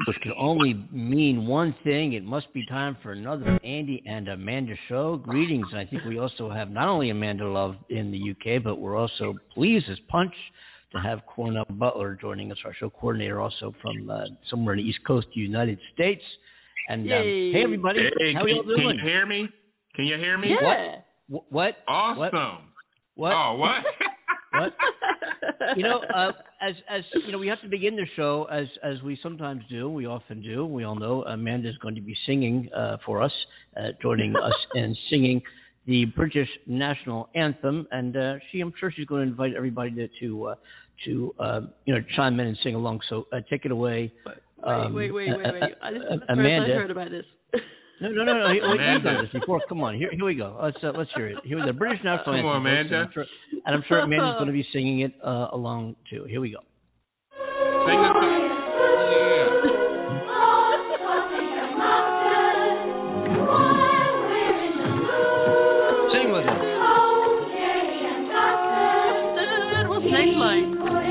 which can only mean one thing. It must be time for another Andy and Amanda show. Greetings. And I think we also have not only Amanda Love in the UK, but we're also pleased as punch to have Cornell Butler joining us, our show coordinator, also from somewhere in the East Coast of the United States. And hey, everybody. Hey, how are you doing? Can you hear me? Can you hear me? Yeah. What? Awesome. What? Oh, what? What? As you know, we have to begin the show as we sometimes do. We often do. We all know Amanda is going to be singing for us, joining us and singing the British national anthem. And I'm sure she's going to invite everybody to chime in and sing along. So take it away. Wait. This is the first Amanda. I heard about this. No. We've done this before. Come on, here we go. Let's hear it. Here we go. The British national anthem. Come on, Amanda. And I'm sure Amanda's going to be singing it along too. Here we go. Sing it. Sing with us. What's next line?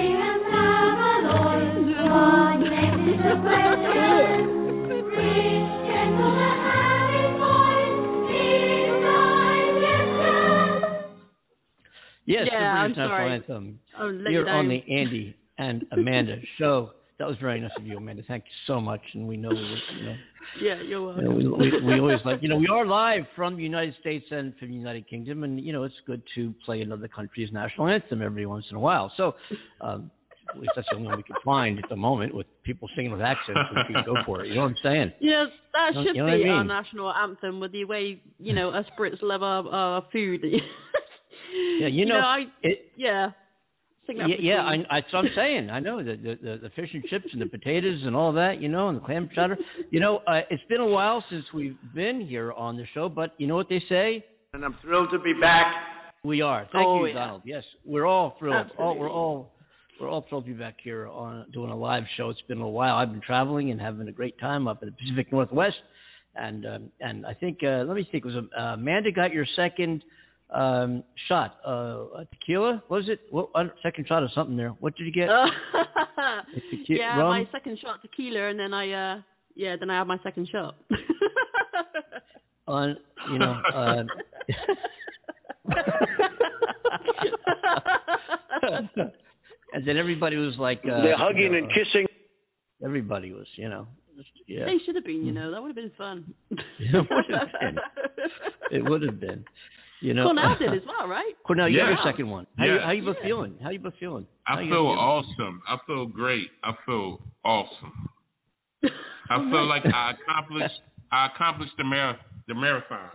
Yes, yeah, the British national anthem. Here on the Andy and Amanda show. That was very nice of you, Amanda. Thank you so much. And we know yeah, you're welcome. We always like, we are live from the United States and from the United Kingdom, and it's good to play another country's national anthem every once in a while. So, at least that's the only one we can find at the moment with people singing with accents. We can go for it. You know what I'm saying? Yes, that should be our mean? national anthem with the way us Brits love our food. Yeah, Sing that that's what I'm saying. I know the fish and chips and the potatoes and all that, and the clam chowder. It's been a while since we've been here on the show, but you know what they say? And I'm thrilled to be back. We are. Thank you, yeah. Donald. Yes, we're all thrilled. Absolutely. We're all thrilled to be back here doing a live show. It's been a while. I've been traveling and having a great time up in the Pacific Northwest, and I think let me think. It was Amanda got your second shot, tequila, was it? Second shot of something there. What did you get? Rum? My second shot tequila, and then I had my second shot. And then everybody was like, they're hugging and kissing. Everybody was, They should have been, that would have been fun. It would have been. Cornell did as well, right? Cornell, you got your second one. How you both feeling? I feel awesome. I feel great. I feel awesome. I feel like I accomplished the marathon.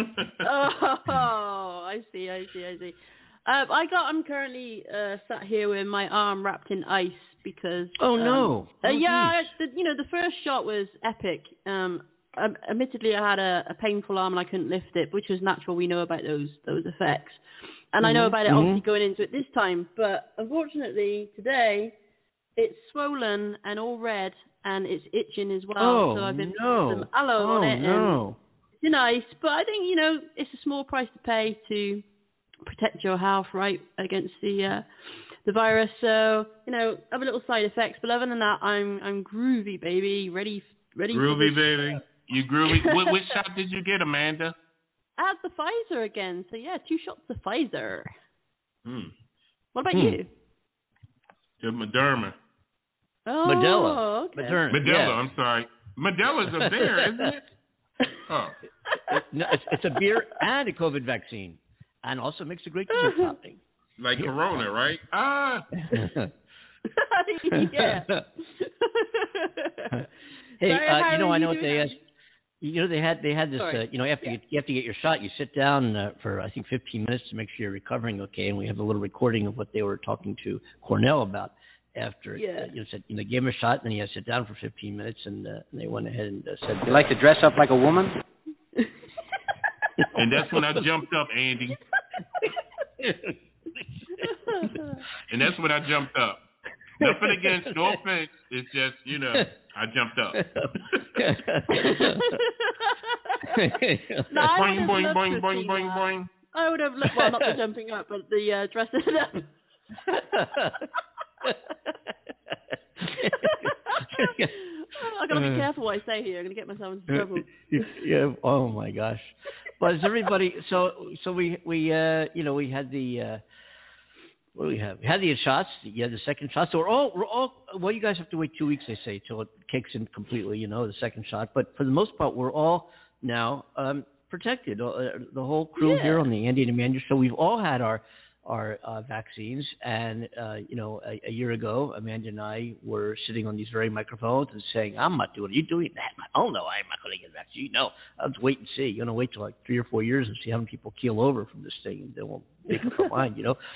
Oh, I see. I'm currently sat here with my arm wrapped in ice because. Oh no! The first shot was epic. Admittedly, I had a painful arm and I couldn't lift it, which was natural. We know about those effects, and I know about it obviously going into it this time. But unfortunately, today it's swollen and all red, and it's itching as well. So I've been putting some aloe on it, and it's nice. But I think it's a small price to pay to protect your health, right, against the virus. So have a little side effects, but other than that, I'm groovy, baby, ready. Groovy, baby. You groovy. Which shot did you get, Amanda? I had the Pfizer again. So, 2 shots of Pfizer. What about you? The Moderna. Oh, Modelo. Okay. Modelo, I'm sorry. Modelo's a beer, isn't it? Oh. No, it's a beer and a COVID vaccine. And also makes a great dessert topping. Like Corona, right? Yeah. Hey, I know what they asked. They had this. After you have to get your shot, you sit down for I think 15 minutes to make sure you're recovering okay. And we have a little recording of what they were talking to Cornell about after. They gave him a shot, and then he had to sit down for 15 minutes, and they went ahead and said, "You like to dress up like a woman?" And that's when I jumped up, Andy. And that's when I jumped up. Nothing against, no offense. It's just, I jumped up. Boing, boing, boing, boing, boing, boing. I would have, not the jumping up, but the dressing up. I got to be careful what I say here. I'm going to get myself into trouble. Yeah. Oh my gosh. But is everybody? So we had the. What do we have? We had the shots. You had the second shot. So we're all. Well, you guys have to wait 2 weeks, they say, till it kicks in completely. The second shot. But for the most part, we're all now protected. The whole crew here on the Andy and Amanda show, we've all had our vaccines. And a year ago, Amanda and I were sitting on these very microphones and saying, "I'm not doing it. Are you doing that? Oh no, I'm not going to get a vaccine. No, let's wait and see. You're going to wait till like 3 or 4 years and see how many people keel over from this thing, and then we'll make up our mind."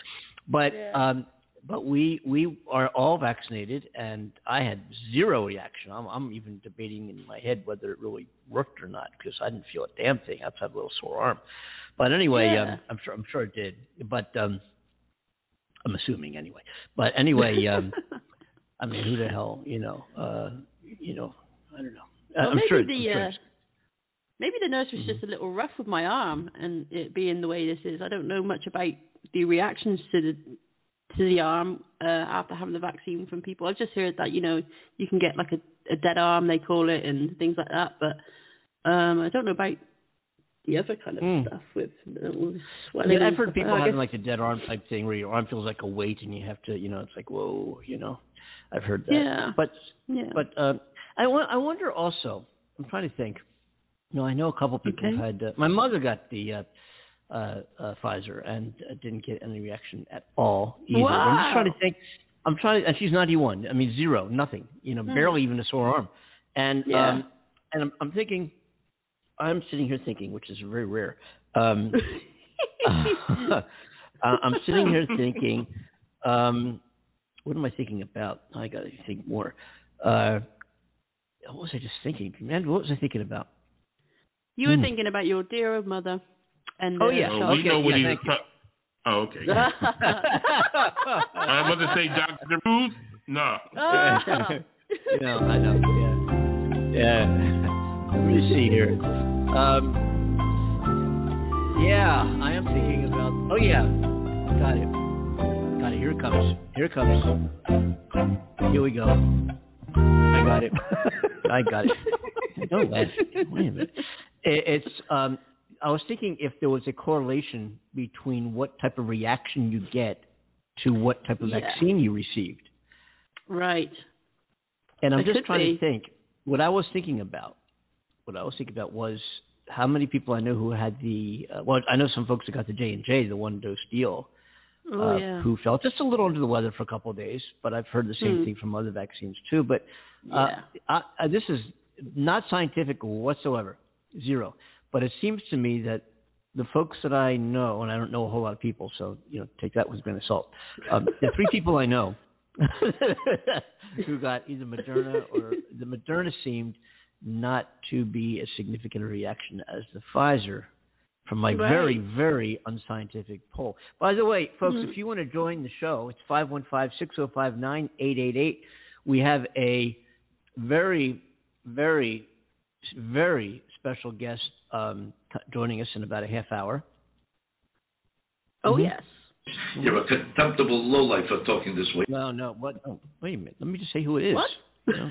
But we are all vaccinated, and I had zero reaction. I'm even debating in my head whether it really worked or not, because I didn't feel a damn thing outside a little sore arm. But anyway, I'm sure it did. But I'm assuming anyway. But anyway, I mean, who the hell, I don't know. Well, I'm sure. Maybe the nurse was just a little rough with my arm, and it being the way this is. I don't know much about the reactions to the arm after having the vaccine from people. I've just heard that you can get like a dead arm, they call it, and things like that. But I don't know about the other kind of stuff with swelling. Yeah, I've heard people having like a dead arm type thing where your arm feels like a weight and you have to, it's like whoa, I've heard that. Yeah. But I wonder also. I'm trying to think. I know a couple people had. My mother got the Pfizer and didn't get any reaction at all either. Wow. I'm just trying to think. And she's 91. I mean, zero, nothing. Barely even a sore arm. And and I'm thinking. I'm sitting here thinking, which is very rare. I'm sitting here thinking. What am I thinking about? I got to think more. What was I just thinking? Man, what was I thinking about? You were thinking about your dear old mother. And we know what he was talking. Oh, okay. I'm about to say Dr. Ruth. No. No, I know. Yeah. Let me see here. I am thinking about. Oh yeah, got it. Here it comes. Here we go. I got it. Don't laugh. Wait a minute. It's. I was thinking if there was a correlation between what type of reaction you get to what type of vaccine you received. Right. And I'm just trying to think. What I was thinking about was how many people I know who had the. I know some folks that got the J&J, the 1-dose deal, who felt just a little under the weather for a couple of days. But I've heard the same thing from other vaccines too. But this is not scientific whatsoever, zero. But it seems to me that the folks that I know, and I don't know a whole lot of people, so take that with a grain of salt. The 3 people I know who got either Moderna or the Moderna seemed not to be as significant a reaction as the Pfizer from my very, very unscientific poll. By the way, folks, if you want to join the show, it's 515-605-9888. We have a very, very, very special guest joining us in about a half hour. Oh, yes. You're a contemptible lowlife for talking this way. No. What? Oh, wait a minute. Let me just say who it is. What?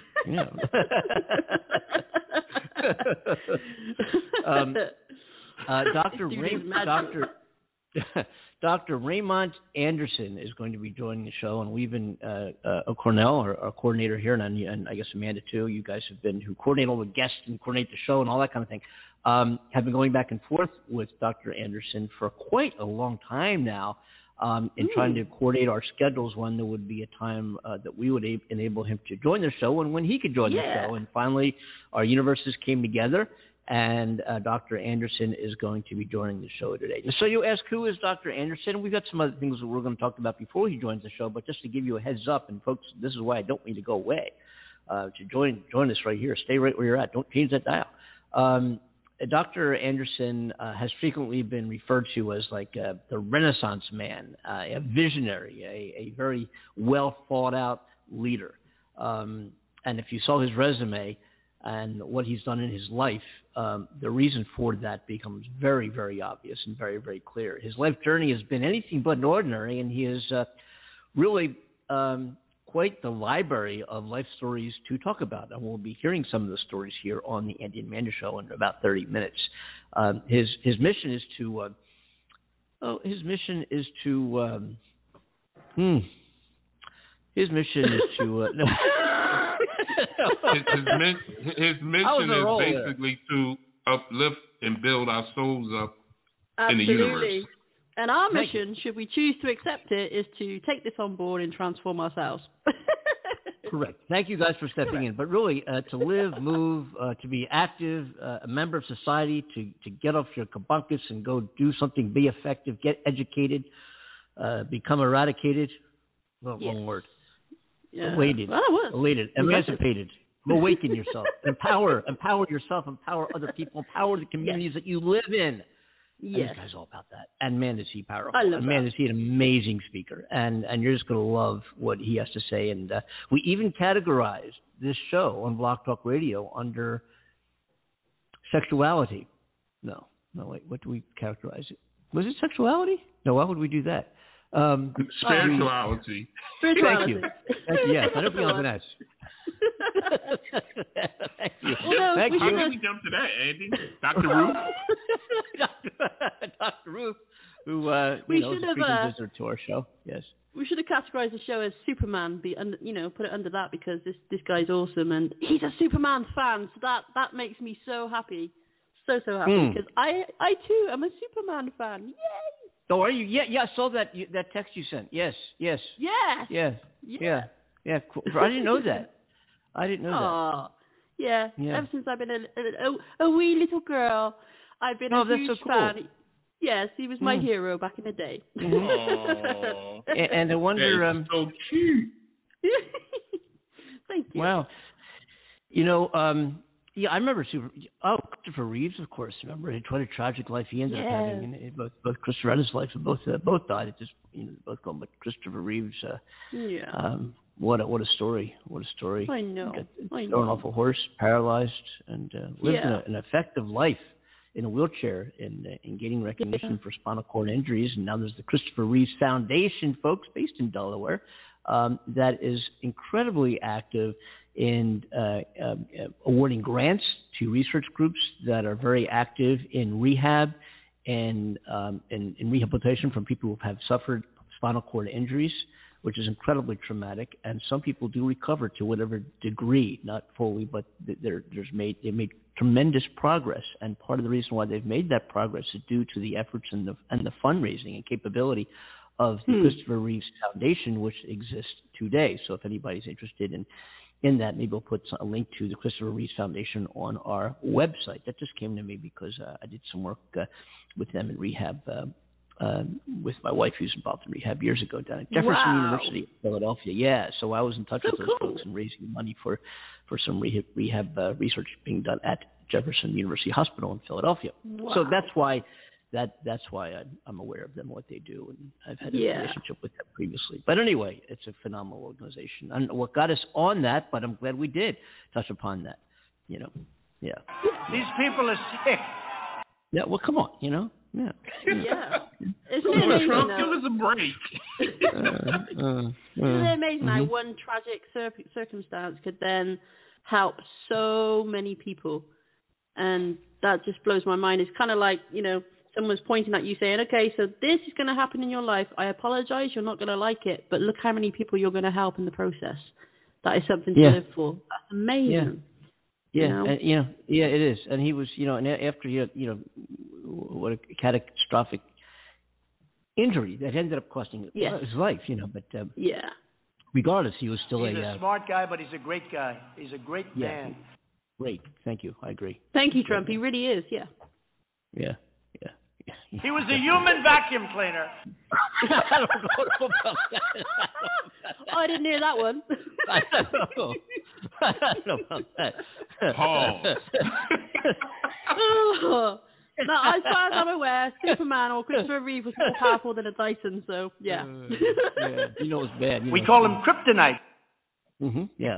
Dr. Raymond Anderson is going to be joining the show, and we've been Cornell, our coordinator here, and I guess Amanda too. You guys have been who coordinate all the guests and coordinate the show and all that kind of thing. Have been going back and forth with Dr. Anderson for quite a long time now, in trying to coordinate our schedules when there would be a time that we would enable him to join the show and when he could join the show. And finally, our universes came together, and Dr. Anderson is going to be joining the show today. So you ask, who is Dr. Anderson? We've got some other things that we're going to talk about before he joins the show, but just to give you a heads up, and folks, this is why I don't mean to go away, to join us right here. Stay right where you're at. Don't change that dial. Dr. Anderson has frequently been referred to as like the Renaissance man, a visionary, a very well thought out leader. And if you saw his resume and what he's done in his life, the reason for that becomes very, very obvious and very, very clear. His life journey has been anything but ordinary, and he has really quite the library of life stories to talk about, and we'll be hearing some of the stories here on the Andy and Amanda Show in about 30 minutes. His mission is to his mission is to his mission is basically to uplift and build our souls up in the universe. And our mission, should we choose to accept it, is to take this on board and transform ourselves. Correct. Thank you guys for stepping in. But really, to live, move, to be active, a member of society, to get off your kabunkus and go do something, be effective, get educated, become eradicated. Well, wrong word. Yeah. Elated, emancipated. Awaken yourself. Empower yourself. Empower other people. Empower the communities that you live in. Yes. This guy's all about that. And man, is he powerful. I love and man, is he an amazing speaker. And you're just going to love what he has to say. And we even categorized this show on Block Talk Radio under sexuality. No, wait. What do we characterize it? Was it sexuality? No, why would we do that? Spirituality. Thank you. Yes, I don't beyond that. Thank you. Well, Thank you. How did we jump to that, Andy? Dr. Ruth? Dr. Ruth, who is a frequent visitor to our show. Yes. We should have categorized the show as Superman, put it under that, because this guy's awesome and he's a Superman fan, so that makes me so happy. So happy, because I too am a Superman fan. Yay! Oh, are you? Yeah, I saw that text you sent. Yes. Yeah. Cool. I didn't know that. Yeah. Ever since I've been a wee little girl, I've been a huge fan. Yes, he was my hero back in the day. And I wonder. So cute. Thank you. Wow. I remember Christopher Reeves, of course. Remember, what a tragic life he ended up having. And both Christopher and his wife, both died at this. Both gone. But Christopher Reeves. What a story! What a story! I know. Thrown off a horse, paralyzed, and lived an effective life in a wheelchair and gaining recognition for spinal cord injuries. And now there's the Christopher Reeves Foundation, folks, based in Delaware, that is incredibly active in awarding grants to research groups that are very active in rehab and in rehabilitation from people who have suffered spinal cord injuries, which is incredibly traumatic. And some people do recover to whatever degree, not fully, but they made tremendous progress. And part of the reason why they've made that progress is due to the efforts and the fundraising and capability of the Christopher Reeves Foundation, which exists today. So if anybody's interested in that, maybe we'll put a link to the Christopher Reeves Foundation on our website. That just came to me because I did some work with them in rehab, with my wife who's involved in rehab years ago down at Jefferson University in Philadelphia. Yeah, so I was in touch with those folks and raising money for some rehab research being done at Jefferson University Hospital in Philadelphia. Wow. So that's why I'm aware of them, what they do, and I've had a relationship with them previously. But anyway, it's a phenomenal organization. I don't know what got us on that, but I'm glad we did touch upon that. Yeah. These people are sick. Yeah. Well, come on. Yeah. It's Trump, give us a break. Isn't it amazing how one tragic circumstance could then help so many people? And that just blows my mind. It's kind of like, someone's pointing at you saying, okay, so this is going to happen in your life. I apologize. You're not going to like it. But look how many people you're going to help in the process. That is something to live for. That's amazing. Yeah. It is. And he was, and after, what a catastrophic injury that ended up costing his life, but regardless, he was still he's a smart guy, but he's a great guy. He's a great man. Great. Thank you. I agree. Thank you, Trump. He really is, Yeah. He was a human vacuum cleaner. I don't know about that. I didn't hear that one. I don't know about that. Pause. No, as far as I'm aware, Superman or Christopher Reeve was more powerful than a Dyson, so yeah. It's bad. We call him Kryptonite. Yeah.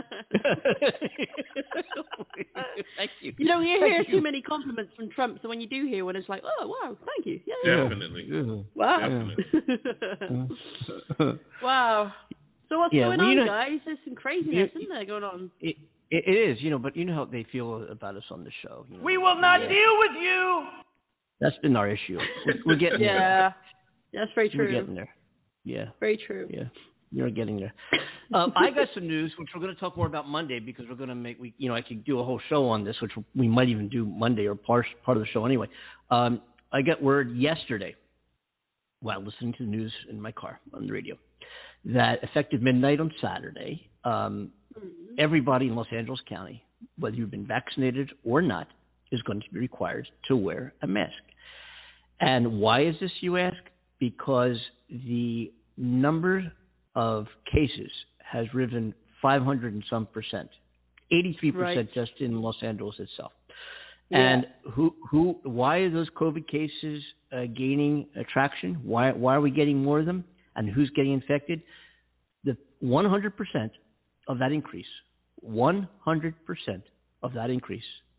Thank you. You don't hear too many compliments from Trump, so when you do hear one, it's like, oh, wow, thank you. Yeah. Definitely. Wow. Definitely. Wow. So what's going on, guys? There's some craziness, isn't there, going on? It is, but you know how they feel about us on the show. We will not deal with you. That's been our issue. We're getting there. Yeah, that's very true. We're getting there. Yeah. Very true. Yeah, you're getting there. I got some news, which we're going to talk more about Monday, because we're going to make I could do a whole show on this, which we might even do Monday or part of the show anyway. I got word yesterday, while listening to the news in my car on the radio, that effective midnight on Saturday, everybody in Los Angeles County, whether you've been vaccinated or not, is going to be required to wear a mask. And why is this, you ask? Because the number of cases has risen 500 and some percent, 83% just in Los Angeles itself. Yeah. And why are those COVID cases gaining traction? Why are we getting more of them? And who's getting infected? The 100% of that increase, 100% of that increase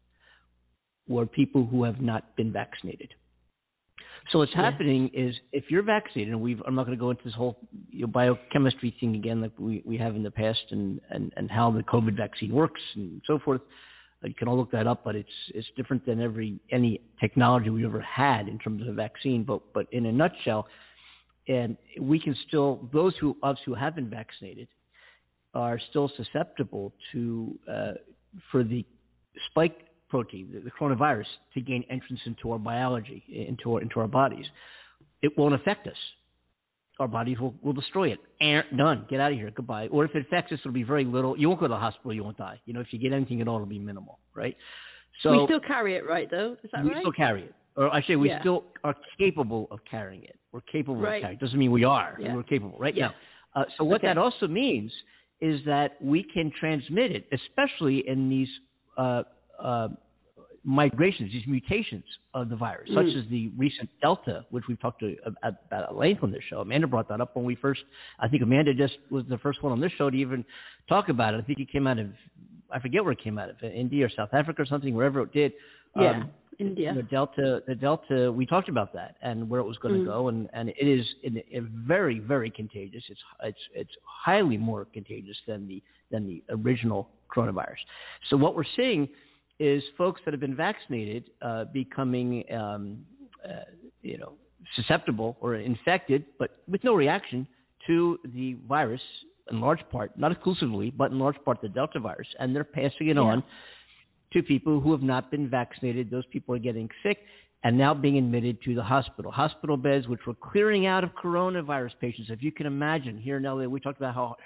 were people who have not been vaccinated. So what's happening is, if you're vaccinated, and I'm not going to go into this whole biochemistry thing again like we have in the past, and how the COVID vaccine works and so forth. You can all look that up, but it's different than any technology we ever had in terms of a vaccine. But in a nutshell, and we can still, those of us who have been vaccinated are still susceptible to for the spike protein, the coronavirus, to gain entrance into our biology, into our bodies. It won't affect us. Our bodies will destroy it. Done. Get out of here. Goodbye. Or if it affects us, it'll be very little. You won't go to the hospital. You won't die. If you get anything at all, it'll be minimal, right? So we still carry it, right, though? Is that right? We still carry it. Or I say we still are capable of carrying it. We're capable of carrying it. Doesn't mean we are. Yeah. We're capable, right? Yeah. Now. So what that also means is that we can transmit it, especially in these migrations, these mutations of the virus, such as the recent Delta, which we've talked about at length on this show. Amanda brought that up when we first, I think Amanda just was the first one on this show to even talk about it. I think it came out of, I forget where it came out of, India or South Africa or something, wherever it did. India. The Delta, we talked about that and where it was going to go, and it is very, very contagious. It's highly more contagious than the original coronavirus. So what we're seeing is folks that have been vaccinated becoming susceptible or infected, but with no reaction to the virus, in large part, not exclusively, but in large part the Delta virus, and they're passing it on to people who have not been vaccinated. Those people are getting sick and now being admitted to the hospital. Hospital beds, which were clearing out of coronavirus patients. If you can imagine, here in LA, we talked about how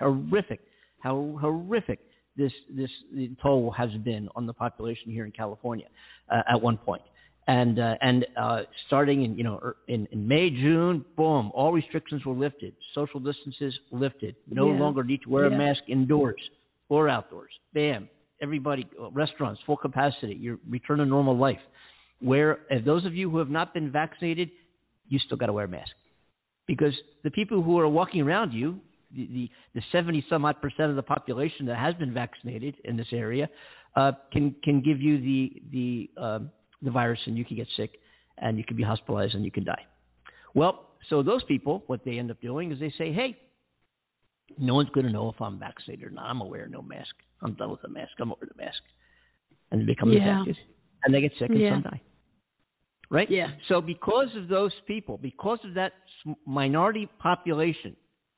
horrific this toll has been on the population here in California at one point. And starting in May, June, boom, all restrictions were lifted. Social distances lifted. No longer need to wear a mask indoors or outdoors. Bam. Everybody, restaurants, full capacity. You return to normal life. Where, as those of you who have not been vaccinated, you still got to wear a mask. Because the people who are walking around you, the 70-some-odd% of the population that has been vaccinated in this area can give you the virus, and you can get sick, and you can be hospitalized, and you can die. Well, so those people, what they end up doing is they say, hey, no one's going to know if I'm vaccinated or not. I'm going to wear no mask. I'm done with the mask. I'm over the mask. And they become infected, and they get sick, and some die. Right? Yeah. So because of those people, because of that minority population,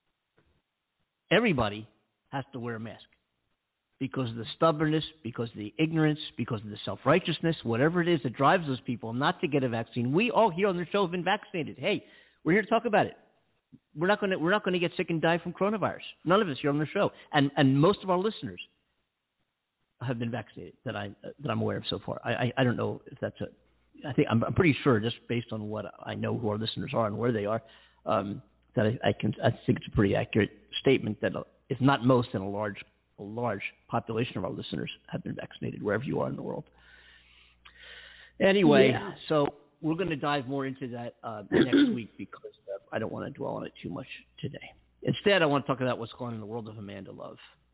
everybody has to wear a mask because of the stubbornness, because of the ignorance, because of the self-righteousness, whatever it is that drives those people not to get a vaccine. We all here on the show have been vaccinated. Hey, we're here to talk about it. We're not going to get sick and die from coronavirus. None of us here on the show, and most of our listeners have been vaccinated that I'm aware of so far. I don't know if that's I think I'm pretty sure, just based on what I know who our listeners are and where they are, that I think it's a pretty accurate statement that if not most, then a large population of our listeners have been vaccinated wherever you are in the world. Anyway, so we're going to dive more into that next week because I don't want to dwell on it too much today. Instead, I want to talk about what's going on in the world of Amanda Love.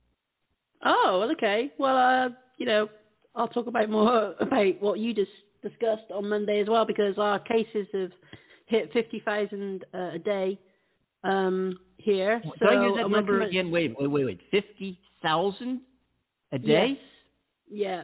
Oh, okay. Well, I'll talk about what you just discussed on Monday as well, because our cases have hit 50,000 a day. here. Did So I use that number again? Wait. 50,000 a day? Yes. Yeah.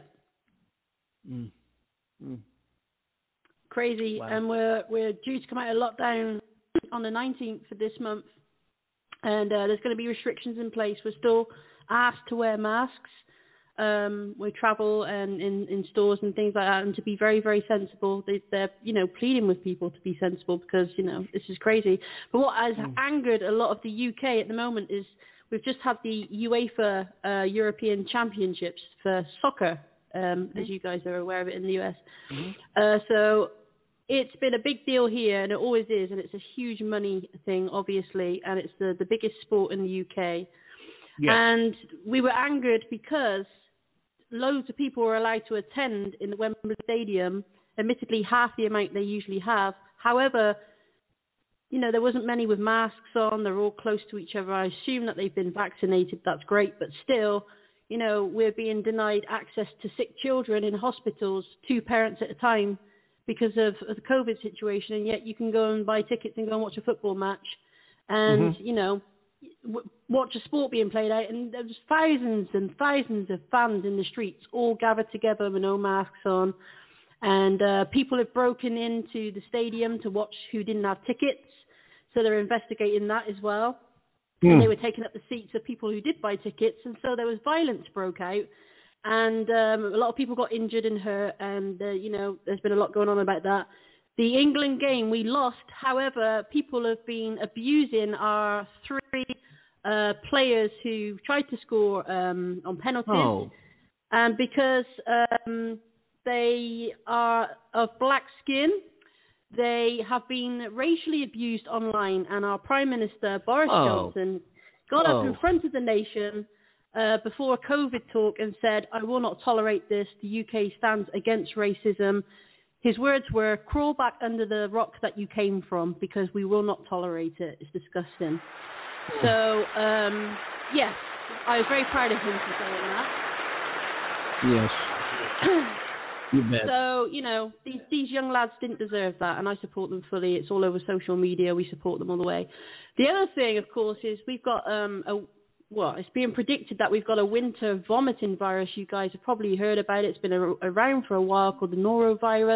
Crazy. Wow. And we're due to come out of lockdown on the 19th of this month, and there's going to be restrictions in place. We're still asked to wear masks. We travel and in stores and things like that, and to be very, very sensible. They're pleading with people to be sensible because this is crazy. But what has angered a lot of the UK at the moment is we've just had the UEFA European Championships for soccer, as you guys are aware of it in the US. So it's been a big deal here, and it always is, and it's a huge money thing, obviously, and it's the biggest sport in the UK. Yeah. And we were angered because loads of people were allowed to attend in the Wembley Stadium, admittedly half the amount they usually have. However, there wasn't many with masks on. They're all close to each other. I assume that they've been vaccinated. That's great. But still, we're being denied access to sick children in hospitals, 2 parents at a time, because of the COVID situation. And yet you can go and buy tickets and go and watch a football match and, watch a sport being played out. And there's thousands and thousands of fans in the streets all gathered together with no masks on. And people have broken into the stadium to watch who didn't have tickets. So they're investigating that as well. And they were taking up the seats of people who did buy tickets. And so there was violence broke out. And a lot of people got injured and hurt. And, there's been a lot going on about that. The England game, we lost. However, people have been abusing our 3 players who tried to score on penalties. And because they are of black skin, they have been racially abused online. And our Prime Minister, Boris Johnson, got up in front of the nation before a COVID talk and said, "I will not tolerate this. The UK stands against racism." His words were, "Crawl back under the rock that you came from because we will not tolerate it. It's disgusting." So, yes, I was very proud of him for saying that. Yes. You bet. So, these young lads didn't deserve that, and I support them fully. It's all over social media. We support them all the way. The other thing, of course, is we've got it's being predicted that we've got a winter vomiting virus. You guys have probably heard about it. It's been around for a while, called the norovirus.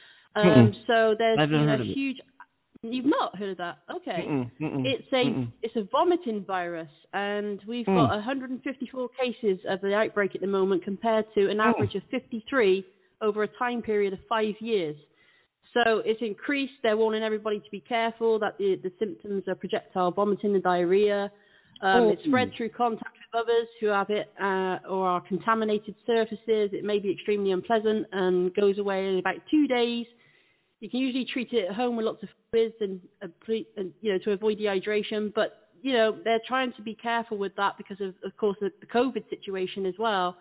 So there's a huge. You've not heard of that? Okay. It's a vomiting virus, and we've got 154 cases of the outbreak at the moment, compared to an average of 53 over a time period of 5 years. So it's increased. They're warning everybody to be careful, that the symptoms are projectile vomiting and diarrhea. It's spread through contact with others who have it or are contaminated surfaces. It may be extremely unpleasant and goes away in about 2 days. You can usually treat it at home with lots of fluids and to avoid dehydration. But, they're trying to be careful with that because of course, the COVID situation as well.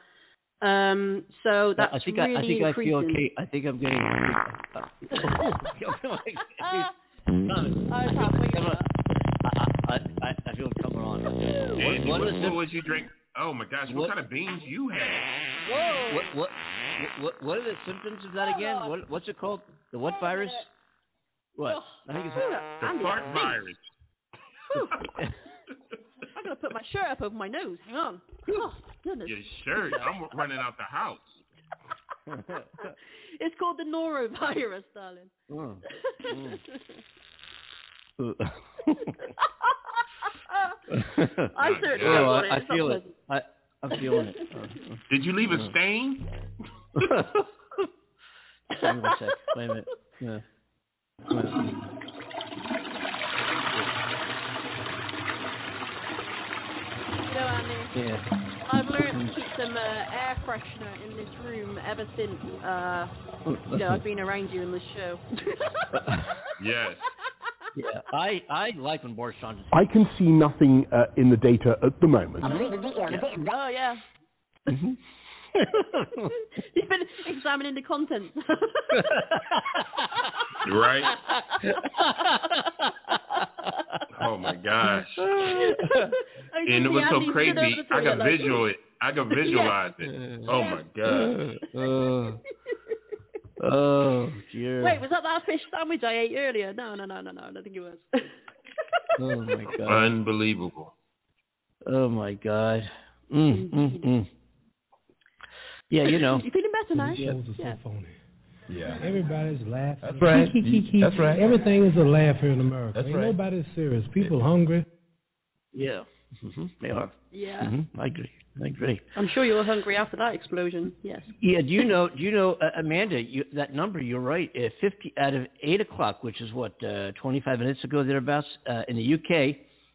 So that's I think really I feel okay. I think I'm getting. I feel it coming on. What was you drink? Oh my gosh! What kind of beans you had? Whoa! What are the symptoms of that again? What's it called? The what virus? What? I think it's the fart virus. I'm gonna put my shirt up over my nose. Hang on. Oh goodness. Your shirt? I'm running out the house. It's called the norovirus, darling. I certainly don't want it. I feel it. I'm feeling it. Did you leave a stain? Wait a sec. Wait a minute. Yeah. I've learned to keep some air freshener in this room ever since I've been around you in this show. Yes. Yeah, I like when Boris Johnson. I can see nothing in the data at the moment. Oh yeah. You've been examining the contents. Right. Oh my gosh. And it was so crazy. I could visualize it. Oh my god. Oh, dear. Wait, was that fish sandwich I ate earlier? No, I don't think it was. Oh, my God. Unbelievable. Oh, my God. Yeah, you know. You feeling better now? Shows are so phony. Yeah. Everybody's laughing. That's right. That's right. Everything is a laugh here in America. That's Ain't right. nobody's serious. People hungry. Yeah. They are. Yeah. I agree. I'm sure you were hungry after that explosion. Yes. Yeah. Do you know, Amanda? That number. You're right. 50 out of 8 o'clock, which is what 25 minutes ago thereabouts in the UK.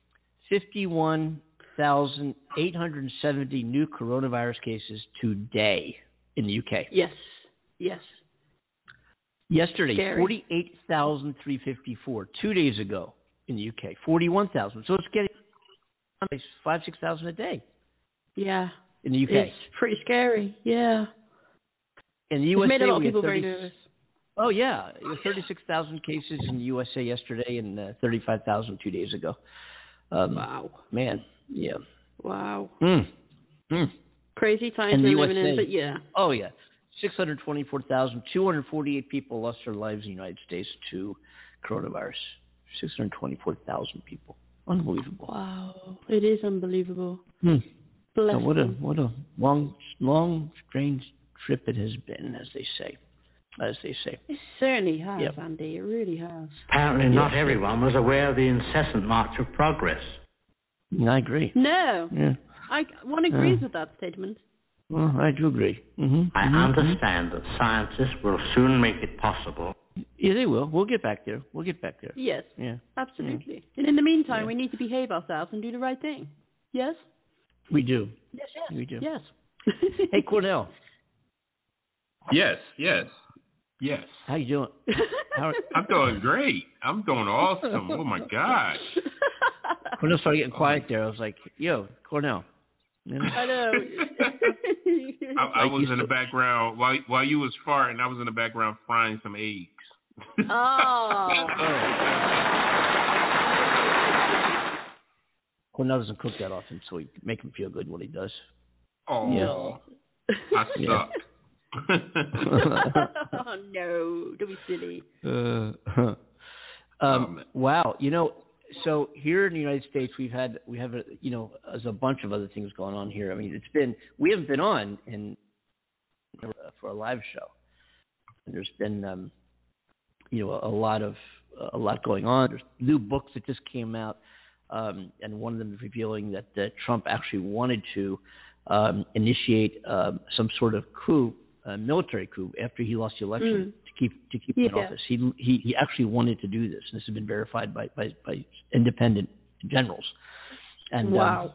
51,870 new coronavirus cases today in the UK. Yes. Yesterday, Scary. 48,354. 2 days ago in the UK, 41,000. So it's getting 5,000-6,000 a day. Yeah. In the UK. It's pretty scary. Yeah. In the USA, it's made a lot of we had people very nervous. Oh yeah, 36,000 cases in the USA yesterday, and 35,000 2 days ago. Wow. Man. Yeah. Wow. In Crazy times the we're living in, USA. but yeah. Oh yeah. 624,248 people lost their lives in the United States to coronavirus. 624,000 people. Unbelievable. Wow. It is unbelievable. So Bless what a them. long, strange trip it has been, as they say. It certainly has, Yep. Andy. It really has. Apparently not everyone was aware of the incessant march of progress. I agree. No. Yeah. One agrees with that statement. Well, I do agree. I understand that scientists will soon make it possible. Yeah, they will. We'll get back there. Yes. Yeah. Absolutely. And in the meantime, we need to behave ourselves and do the right thing. Yes? We do. Yes. We do. Yes. Hey, Cornell. Yes. How you doing? I'm doing great. I'm doing awesome. Oh my gosh. Cornell started getting quiet there. I was like, yo, Cornell. You know? I know. I was in the background while you was farting. I was in the background frying some eggs. Cornell doesn't cook that often, so we make him feel good when he does. Oh, yeah. I suck. Oh no! Don't be silly. Wow, so here in the United States, we have there's a bunch of other things going on here. I mean, we haven't been on for a live show. And there's been a lot going on. There's new books that just came out, and one of them is revealing that Trump actually wanted to initiate some sort of coup. Military coup after he lost the election to keep him in office. He actually wanted to do this. And this has been verified by independent generals. And wow.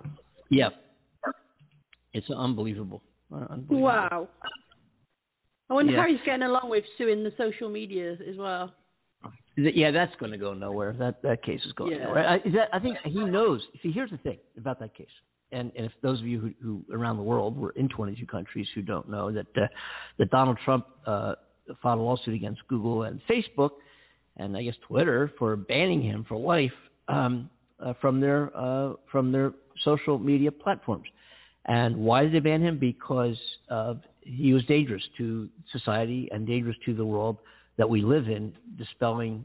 It's unbelievable. Wow. I wonder how he's getting along with suing the social media as well. Yeah, that's going to go nowhere. That case is going nowhere. I think he knows. See, here's the thing about that case. And if those of you who around the world were in 22 countries who don't know that Donald Trump filed a lawsuit against Google and Facebook, and I guess Twitter, for banning him for life from their social media platforms. And why did they ban him? Because he was dangerous to society and dangerous to the world that we live in, dispelling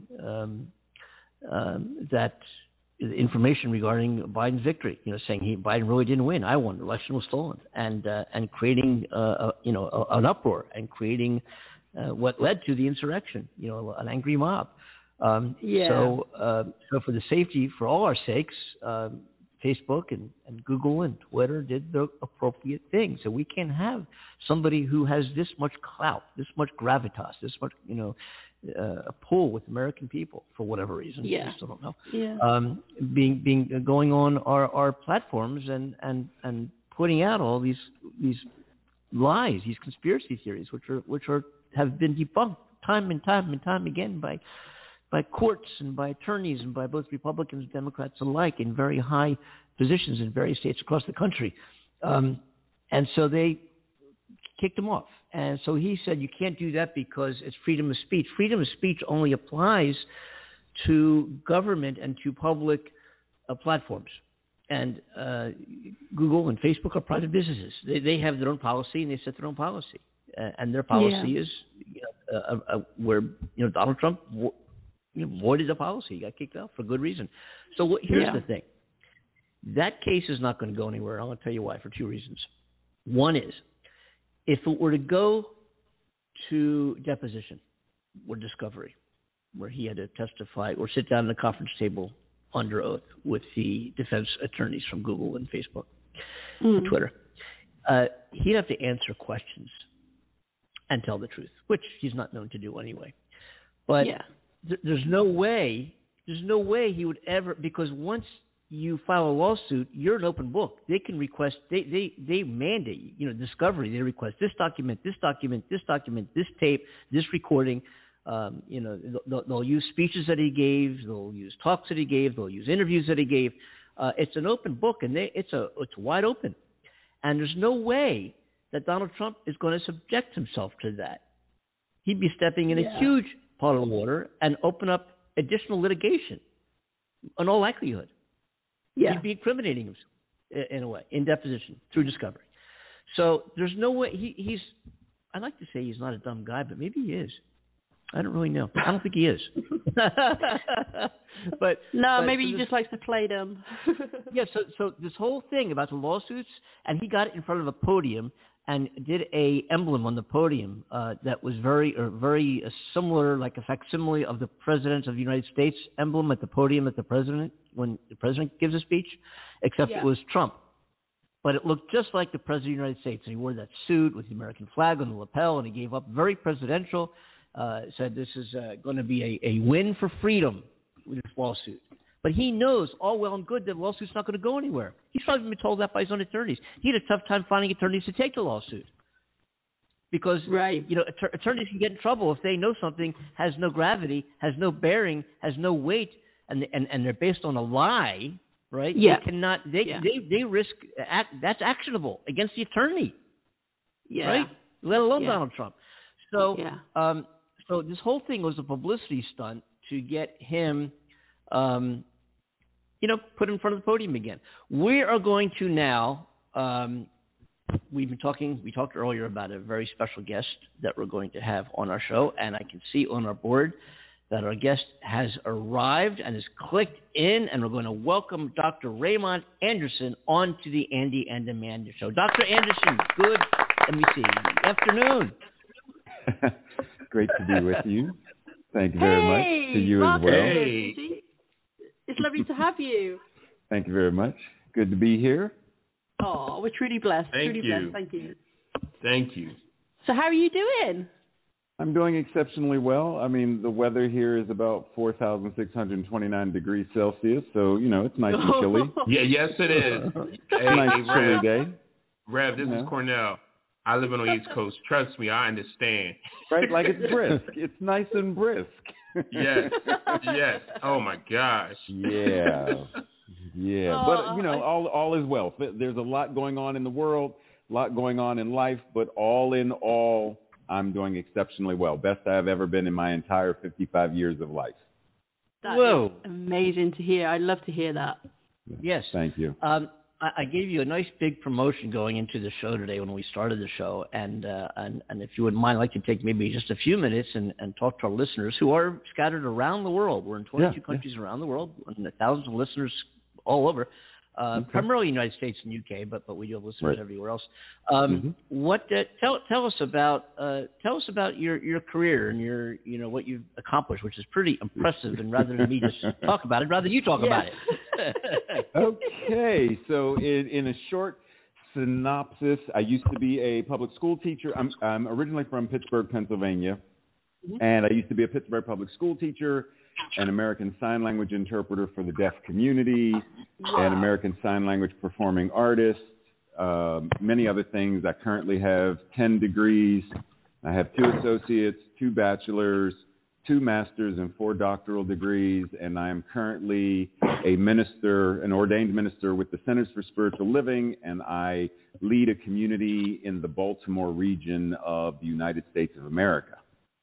that information regarding Biden's victory. Saying Biden really didn't win. I won. The election was stolen, and creating an uproar and creating what led to the insurrection. An angry mob. So for the safety, for all our sakes, Facebook and Google and Twitter did the appropriate thing. So we can't have somebody who has this much clout, this much gravitas, this much a pull with American people for whatever reason. I still don't know. Going on our platforms and putting out all these lies, these conspiracy theories, which have been debunked time and time again by courts and by attorneys and by both Republicans and Democrats alike in very high positions in various states across the country. And so they kicked him off. And so he said, you can't do that because it's freedom of speech. Freedom of speech only applies to government and to public platforms. And Google and Facebook are private businesses. They have their own policy and they set their own policy. and their policy is where Donald Trump voided the policy. He got kicked out for good reason. So here's the thing: that case is not going to go anywhere. I'm going to tell you why, for two reasons. One is, if it were to go to deposition or discovery, where he had to testify or sit down at a conference table under oath with the defense attorneys from Google and Facebook, and Twitter, he'd have to answer questions and tell the truth, which he's not known to do anyway. But there's no way he would ever, because once you file a lawsuit, you're an open book. They can request, they mandate, discovery. They request this document, this tape, this recording. They'll use speeches that he gave, they'll use talks that he gave, they'll use interviews that he gave. It's an open book, and it's wide open. And there's no way that Donald Trump is going to subject himself to that. He'd be stepping in a huge pot of water and open up additional litigation, in all likelihood. Yeah. He'd be incriminating himself in a way, in deposition, through discovery. So there's no way he's. I'd like to say he's not a dumb guy, but maybe he is. I don't really know. I don't think he is. Maybe he just likes to play them. So this whole thing about the lawsuits, and he got it in front of a podium and did a emblem on the podium that was very similar, like a facsimile of the President of the United States emblem at the podium at the president when the president gives a speech, except it was Trump. But it looked just like the President of the United States, and he wore that suit with the American flag on the lapel, and he gave up very presidential. Said this is going to be a win for freedom with this lawsuit. But he knows all well and good that the lawsuit's not going to go anywhere. He's probably been told that by his own attorneys. He had a tough time finding attorneys to take the lawsuit. Because attorneys can get in trouble if they know something has no gravity, has no bearing, has no weight, and they're based on a lie, right? Yeah. They cannot. They risk that's actionable against the attorney. Yeah. Right. Let alone Donald Trump. So so this whole thing was a publicity stunt to get him, put in front of the podium again. We are going to now. We talked earlier about a very special guest that we're going to have on our show, and I can see on our board that our guest has arrived and is clicked in, and we're going to welcome Dr. Raymond Anderson onto the Andy and Amanda show. Dr. Anderson, good afternoon. Great to be with you. Thank you very much. To you as well. Hey. It's lovely to have you. Thank you very much. Good to be here. Oh, we're truly blessed. Thank you. Thank you. So how are you doing? I'm doing exceptionally well. I mean, the weather here is about 4,629 degrees Celsius, so, it's nice and chilly. Yes, it is. Nice chilly day. Rev, this is Cornell. I live on the East Coast. Trust me, I understand. Right, like it's brisk. It's nice and brisk. Yes. Oh my gosh. Yeah. But all is well. There's a lot going on in the world, a lot going on in life, but all in all, I'm doing exceptionally well. Best I've ever been in my entire 55 years of life. That is amazing to hear. I'd love to hear that. Yes. Thank you. I gave you a nice big promotion going into the show today when we started the show, and if you wouldn't mind, I'd like to take maybe just a few minutes and talk to our listeners who are scattered around the world. We're in 22 countries around the world, and thousands of listeners all over, primarily United States and UK, but we do have listeners everywhere else. Tell us about your career and your what you've accomplished, which is pretty impressive. And rather than me just talk about it, rather you talk about it. Okay, so in a short synopsis, I used to be a public school teacher. I'm originally from Pittsburgh, Pennsylvania, and I used to be a Pittsburgh public school teacher, an American Sign Language interpreter for the deaf community, an American Sign Language performing artist, many other things. I currently have 10 degrees. I have 2 associates, 2 bachelors, 2 masters, and 4 doctoral degrees, and I am currently a minister, an ordained minister with the Centers for Spiritual Living, and I lead a community in the Baltimore region of the United States of America.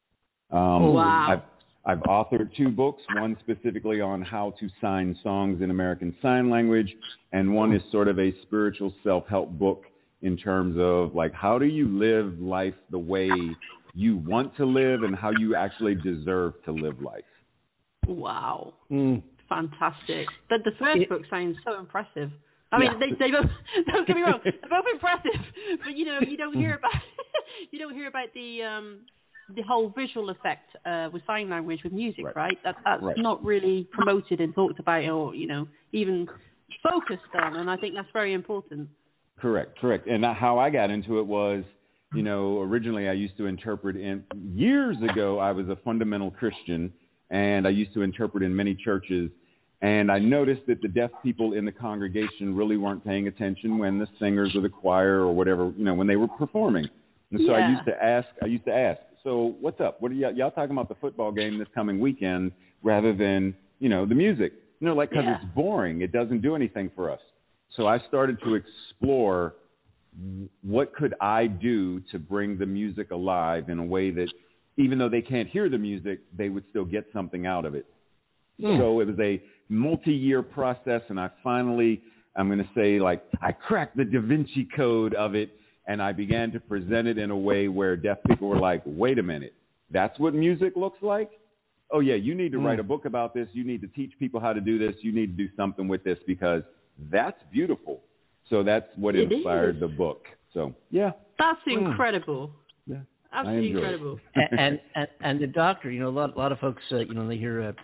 I've authored 2 books, one specifically on how to sign songs in American Sign Language, and one is sort of a spiritual self-help book in terms of like how do you live life the way you want to live and how you actually deserve to live life. Wow. Fantastic. The first book sounds so impressive. I mean, they both, don't get me wrong, they're both impressive, but you don't hear about the whole visual effect with sign language with music, right? That's not really promoted and talked about or even focused on, and I think that's very important. Correct. And how I got into it was, originally I used to interpret years ago I was a fundamental Christian, and I used to interpret in many churches. And I noticed that the deaf people in the congregation really weren't paying attention when the singers or the choir or whatever, when they were performing. And so I used to ask, so what's up? What are y'all talking about the football game this coming weekend rather than, the music? Because it's boring. It doesn't do anything for us. So I started to explore what could I do to bring the music alive in a way that even though they can't hear the music, they would still get something out of it. So it was a multi-year process, and I finally, I'm going to say, I cracked the Da Vinci Code of it, and I began to present it in a way where deaf people were like, wait a minute, that's what music looks like? Oh, yeah, you need to write a book about this. You need to teach people how to do this. You need to do something with this because that's beautiful. So that's what inspired the book. So, yeah. That's incredible. Yeah. Absolutely incredible. And the doctor, a lot of folks, they hear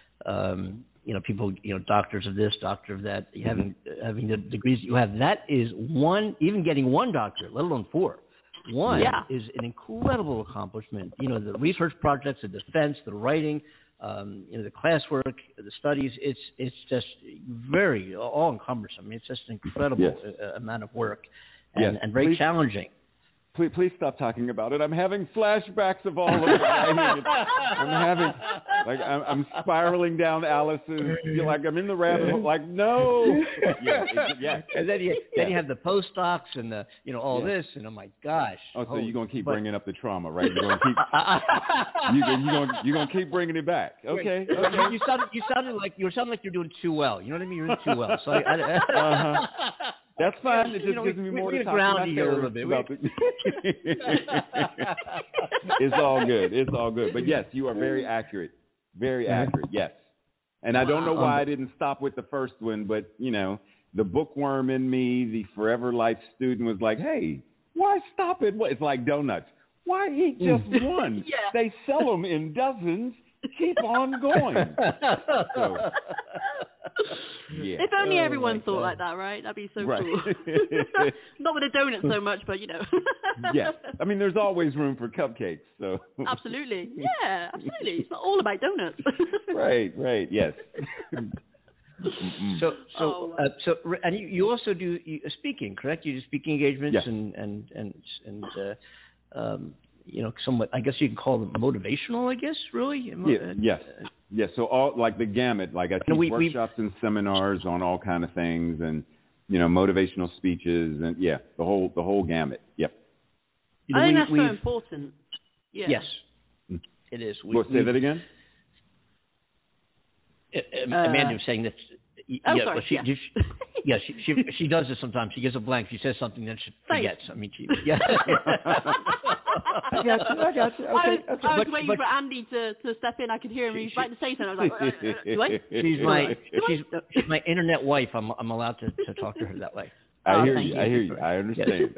people, doctors of this, doctor of that, having the degrees that you have. That is even getting one doctorate, let alone four. One is an incredible accomplishment. The research projects, the defense, the writing, the classwork, the studies. It's just very all encompassing. I mean, it's just an incredible amount of work and very challenging. Please stop talking about it. I'm having flashbacks of all of it. I'm spiraling down Alice's. I'm in the rabbit hole. No. And then you have the postdocs and the all this, and oh my gosh. Oh, so you're gonna keep bringing up the trauma, right? You're gonna keep. you're gonna keep bringing it back. Okay. You sounded like you're doing too well. You know what I mean? You're doing too well. So That's fine. It just gives me more to talk about. You a little bit. It's all good. But yes, you are very accurate. Very accurate, yes. And I don't know why I didn't stop with the first one, but, the bookworm in me, the Forever Life student was like, hey, why stop it? It's like donuts. Why eat just one? They sell them in dozens. Keep on going. So, if only everyone thought like that, right? That'd be so cool. Not with a donut so much, but Yes. I mean, there's always room for cupcakes. So. Absolutely. Yeah, absolutely. It's not all about donuts. Right. Yes. So, and you also do speaking, correct? You do speaking engagements and somewhat, I guess you can call them motivational, I guess, really? Yes. So all, like the gamut, I teach workshops and seminars on all kind of things and, motivational speeches and, the whole gamut. Yep. I think that's so important. Yeah. Yes, it is. Say that again? Amanda was saying that. Sorry. She does this sometimes. She gives a blank. She says something, then she forgets. I mean, I got you. Okay. I was waiting for Andy to step in. I could hear him. He was about to say something. I was like, She's my internet wife. I'm allowed to talk to her that way. I hear you. I understand.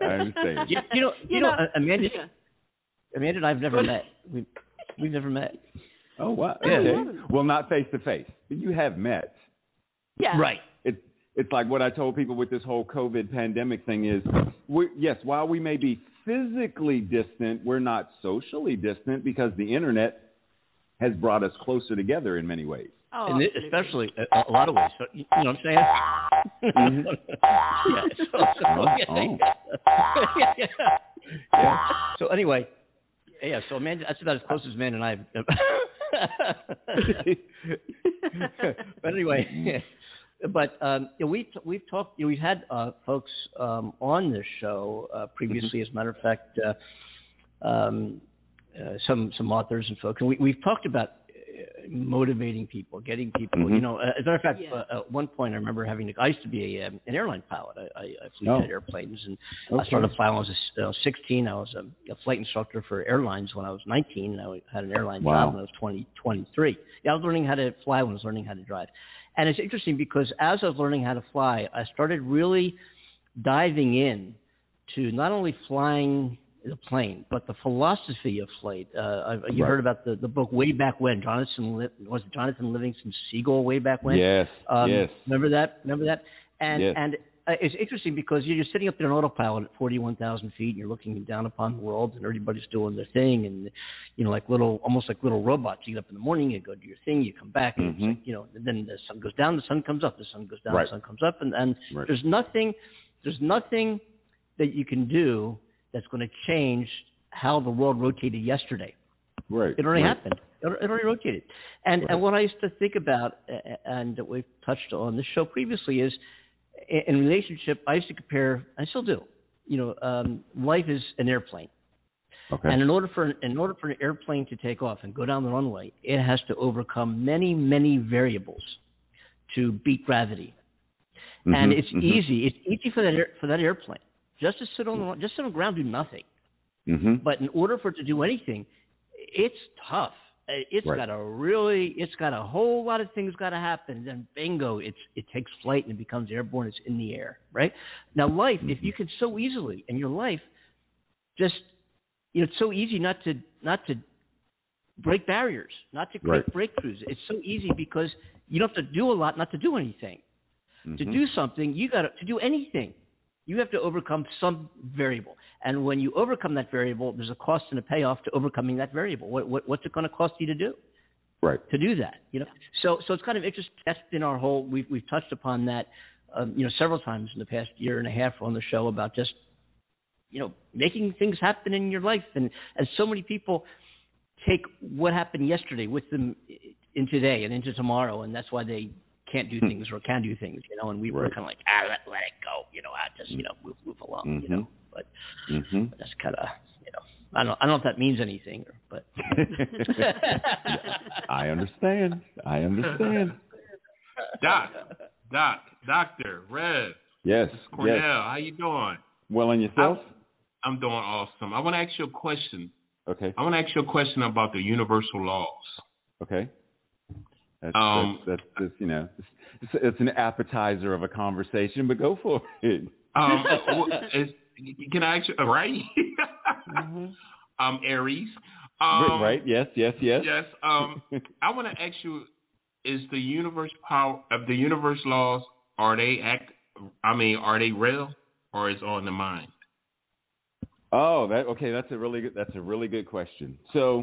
Amanda and I have never met. We've never met. Oh, wow. Okay. Well, not face to face, but you have met. Yeah. Right. It's like what I told people with this whole COVID pandemic thing is, while we may be physically distant, we're not socially distant because the internet has brought us closer together in many ways. Oh, and especially a lot of ways. So, you know what I'm saying? So anyway, so Amanda, that's about as close as Amanda and I have. But anyway, we've talked. We've had folks on this show previously. As a matter of fact, some authors and folks, and we've talked about motivating people, getting people. Mm-hmm. You know, as a matter of fact, at one point I remember I used to be an airline pilot. I flew jet airplanes, and I started flying when I was 16. I was a flight instructor for airlines when I was 19. And I had an airline job when I was 23. Yeah, I was learning how to fly when I was learning how to drive. And it's interesting because as I was learning how to fly, I started really diving in to not only flying the plane, but the philosophy of flight. You heard about the book Way Back When, Jonathan Livingston Seagull, Way Back When? Yes, yes. Remember that? And yes. and it's interesting because you're sitting up there in autopilot at 41,000 feet, and you're looking down upon the world, and everybody's doing their thing, and you know, almost like little robots. You get up in the morning, you go do your thing, you come back, and it's like, you know, then the sun goes down, the sun comes up, the sun goes down, the sun comes up, and there's nothing that you can do that's going to change how the world rotated yesterday. Right. It already happened. It already rotated. And what I used to think about, and that we've touched on this show previously, is in relationship, I used to compare, I still do, you know, life is an airplane. Okay. And in order for an airplane to take off and go down the runway, it has to overcome many, many variables to beat gravity. Mm-hmm, and it's easy. It's easy for that airplane just to sit on the ground, do nothing. Mm-hmm. But in order for it to do anything, it's tough. It's got a whole lot of things got to happen. Then bingo, it takes flight and it becomes airborne. It's in the air, right? Now life, if you could so easily in your life, just, you know, it's so easy not to break barriers, not to create breakthroughs. It's so easy because you don't have to do a lot not to do anything. Mm-hmm. To do something, to do anything, you have to overcome some variable. And when you overcome that variable, there's a cost and a payoff to overcoming that variable. What's it going to cost you to do? Right. To do that, you know. So it's kind of interesting. That's been our whole. We've touched upon that, you know, several times in the past year and a half on the show about just, you know, making things happen in your life. And so many people take what happened yesterday with them in today and into tomorrow, and that's why they can't do things or can do things, you know. And we were kind of like, let it go, you know. Just, you know, move along, you know. But that's kind of, you know, I don't know if that means anything, but I understand. Doctor Rev. Yes. This is Cornell. Yes. How you doing? Well, and yourself? I'm doing awesome. I want to ask you a question. Okay. I want to ask you a question about the universal laws. Okay. That's you know, it's an appetizer of a conversation, but go for it. Can I ask you, right? Aries. Right. Yes. Yes. I want to ask you: is the universe laws, are they real, or is it on the mind? Oh, that's a really good question. So,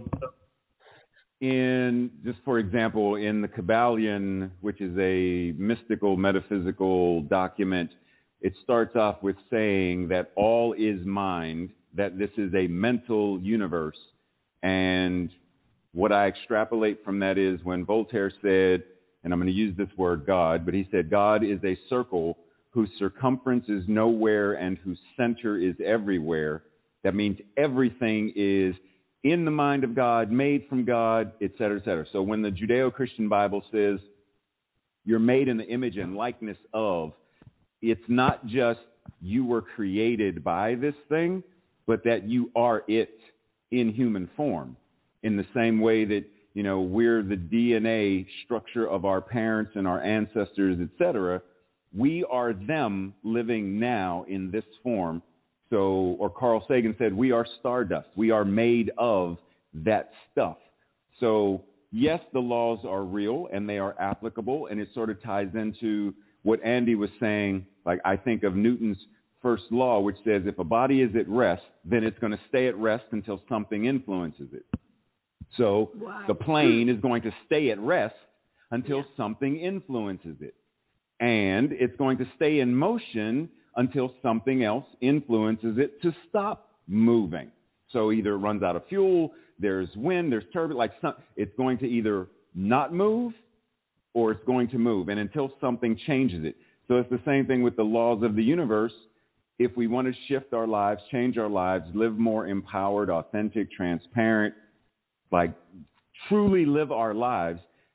for example, in the Kybalion, which is a mystical, metaphysical document, it starts off with saying that all is mind, that this is a mental universe. And what I extrapolate from that is when Voltaire said, and I'm going to use this word God, but he said, God is a circle whose circumference is nowhere and whose center is everywhere. That means everything is in the mind of God, made from God, et cetera, et cetera. So when the Judeo-Christian Bible says you're made in the image and likeness of, it's not just you were created by this thing, but that you are it in human form. In the same way that, you know, we're the DNA structure of our parents and our ancestors, et cetera, we are them living now in this form. So, or Carl Sagan said, we are stardust. We are made of that stuff. So, yes, the laws are real and they are applicable, and it sort of ties into what Andy was saying. Like, I think of Newton's first law, which says if a body is at rest, then it's going to stay at rest until something influences it. So the plane is going to stay at rest until something influences it. And it's going to stay in motion until something else influences it to stop moving. So either it runs out of fuel, there's wind, there's turbulence, it's going to either not move or it's going to move, and until something changes it. So it's the same thing with the laws of the universe. If we want to shift our lives, change our lives, live more empowered, authentic, transparent, like truly live our lives,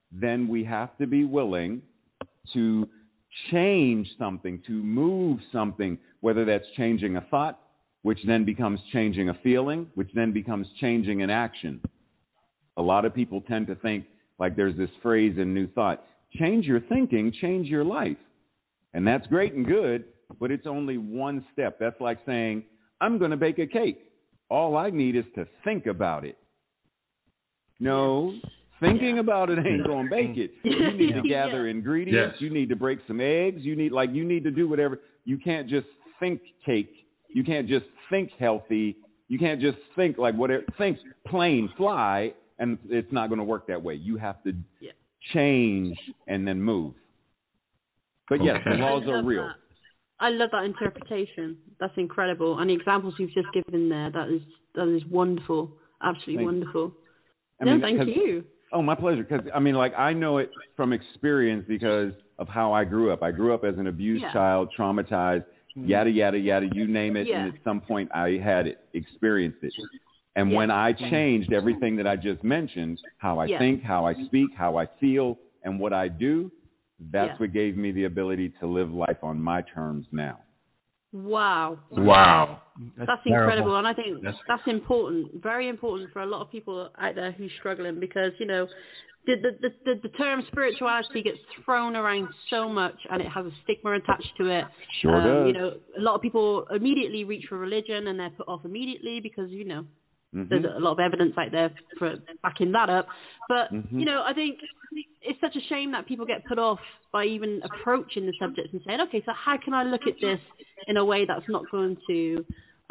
then we have to be willing to change something, to move something, whether that's changing a thought, which then becomes changing a feeling, which then becomes changing an action. A lot of people tend to think, like there's this phrase in New Thought, change your thinking, change your life. And that's great and good, but it's only one step. That's like saying, I'm going to bake a cake. All I need is to think about it. No, thinking about it ain't going to bake it. You need to gather ingredients. You need to break some eggs. You need to do whatever. You can't just think cake. You can't just think healthy. You can't just think like whatever. Think plain fly, and it's not going to work that way. You have to change and then move. But yes, the laws are real. I love that interpretation. That's incredible. And the examples you've just given there, that is wonderful. Absolutely wonderful. Thank you. Oh, my pleasure. Because, I know it from experience because of how I grew up. I grew up as an abused child, traumatized, yada, yada, yada, you name it. And at some point I had experienced it. And when I changed everything that I just mentioned, how I think, how I speak, how I feel, and what I do, that's what gave me the ability to live life on my terms now. Wow. That's incredible. And I think that's important, very important for a lot of people out there who's struggling because, the term spirituality gets thrown around so much and it has a stigma attached to it. Sure does. A lot of people immediately reach for religion and they're put off immediately because, there's a lot of evidence out there for backing that up. But, I think it's such a shame that people get put off by even approaching the subject and saying, okay, so how can I look at this in a way that's not going to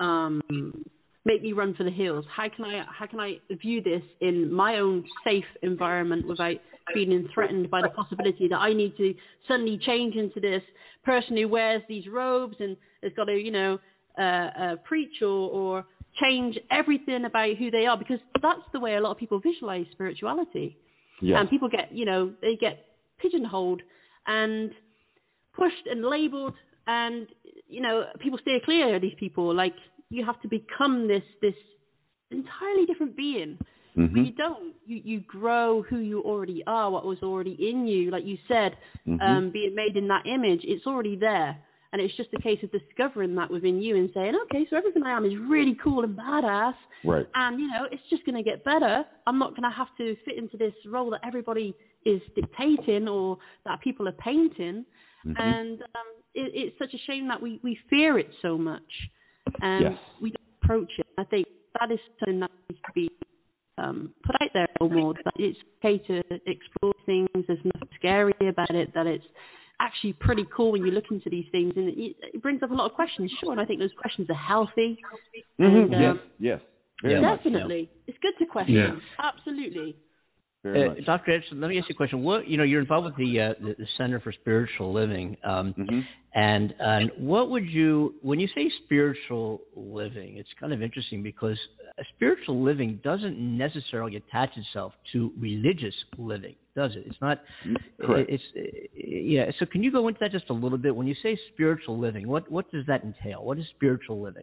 make me run for the hills? How can I view this in my own safe environment without feeling threatened by the possibility that I need to suddenly change into this person who wears these robes and has got to, preach or change everything about who they are, because that's the way a lot of people visualize spirituality. Yes. And people get, they get pigeonholed and pushed and labeled, and, people steer clear of these people. Like, you have to become this entirely different being. But you don't. You grow who you already are, what was already in you. Like you said, being made in that image, it's already there. And it's just a case of discovering that within you and saying, okay, so everything I am is really cool and badass. Right. And, it's just going to get better. I'm not going to have to fit into this role that everybody is dictating or that people are painting. And it's such a shame that we fear it so much. And we don't approach it. I think that is something that needs to be put out there more. That it's okay to explore things. There's nothing scary about it. That it's actually pretty cool when you look into these things, and it brings up a lot of questions. Sure, and I think those questions are healthy. And, yes, definitely. It's good to question. Yeah. Absolutely. Dr. Edson, let me ask you a question. What you're involved with the Center for Spiritual Living, and what would you, when you say spiritual living, it's kind of interesting because spiritual living doesn't necessarily attach itself to religious living, does it? It's not. Correct. So can you go into that just a little bit? When you say spiritual living, what does that entail? What is spiritual living?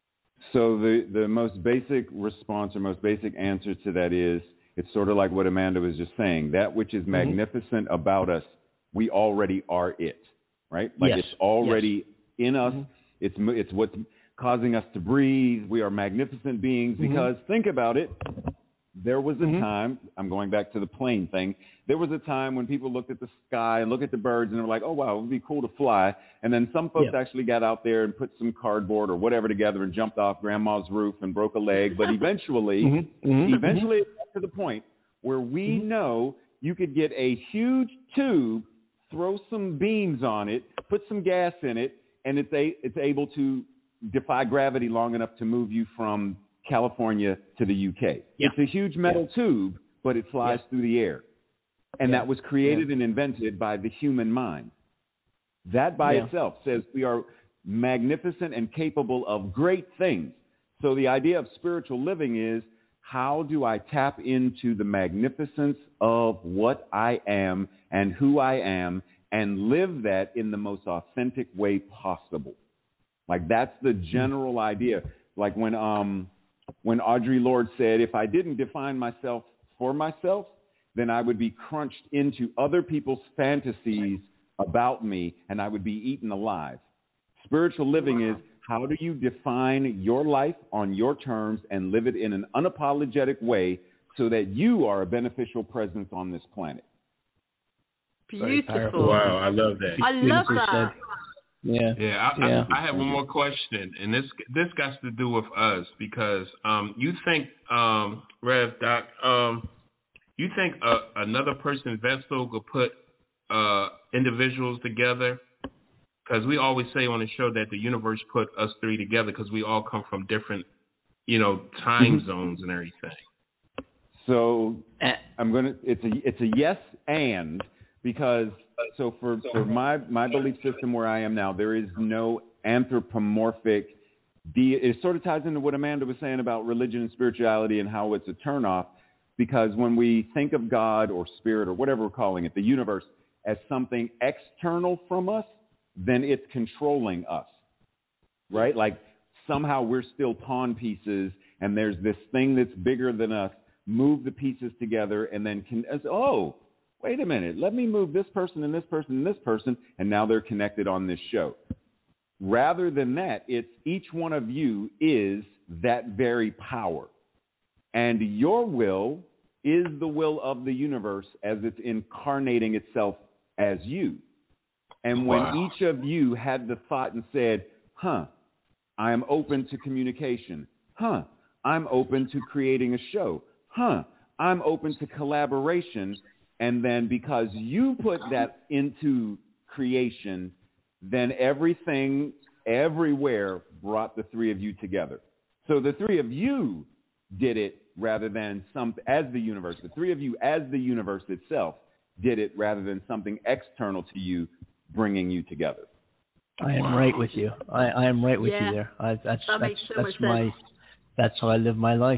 So the most basic response or most basic answer to that is, it's sort of like what Amanda was just saying. That which is magnificent about us, we already are it, right? Like it's already in us. It's what's causing us to breathe. We are magnificent beings because think about it. There was a time, I'm going back to the plane thing. There was a time when people looked at the sky and looked at the birds and they were like, oh, wow, it would be cool to fly. And then some folks actually got out there and put some cardboard or whatever together and jumped off grandma's roof and broke a leg. But eventually, eventually it got to the point where we know you could get a huge tube, throw some beams on it, put some gas in it, and it's able to defy gravity long enough to move you from California to the UK. It's a huge metal tube, but it flies through the air. And that was created and invented by the human mind. That by itself says we are magnificent and capable of great things. So the idea of spiritual living is, how do I tap into the magnificence of what I am and who I am and live that in the most authentic way possible? Like, that's the general idea. Like when Audre Lorde said, if I didn't define myself for myself, then I would be crunched into other people's fantasies about me, and I would be eaten alive. Spiritual living is, how do you define your life on your terms and live it in an unapologetic way so that you are a beneficial presence on this planet? Beautiful. Wow, I love that. I love that. Yeah. I have one more question, and this got to do with us, because you think, Rev Doc, you think another person's vessel could put individuals together? Because we always say on the show that the universe put us three together because we all come from different, time zones and everything. So it's a yes and, because so for my belief system where I am now, there is no anthropomorphic it sort of ties into what Amanda was saying about religion and spirituality and how it's a turnoff, because when we think of God or spirit or whatever we're calling it, the universe, as something external from us, then it's controlling us, right? Like somehow we're still pawn pieces, and there's this thing that's bigger than us. Move the pieces together, and then wait a minute, let me move this person and this person and this person, and now they're connected on this show. Rather than that, it's each one of you is that very power. And your will is the will of the universe as it's incarnating itself as you. And when each of you had the thought and said, I am open to communication. I'm open to creating a show. I'm open to collaboration. And then because you put that into creation, then everything, everywhere brought the three of you together. So the three of you did it rather than as the universe. The three of you as the universe itself did it rather than something external to you bringing you together. I am right with you. I am right with you there. That makes so much sense. That's how I live my life.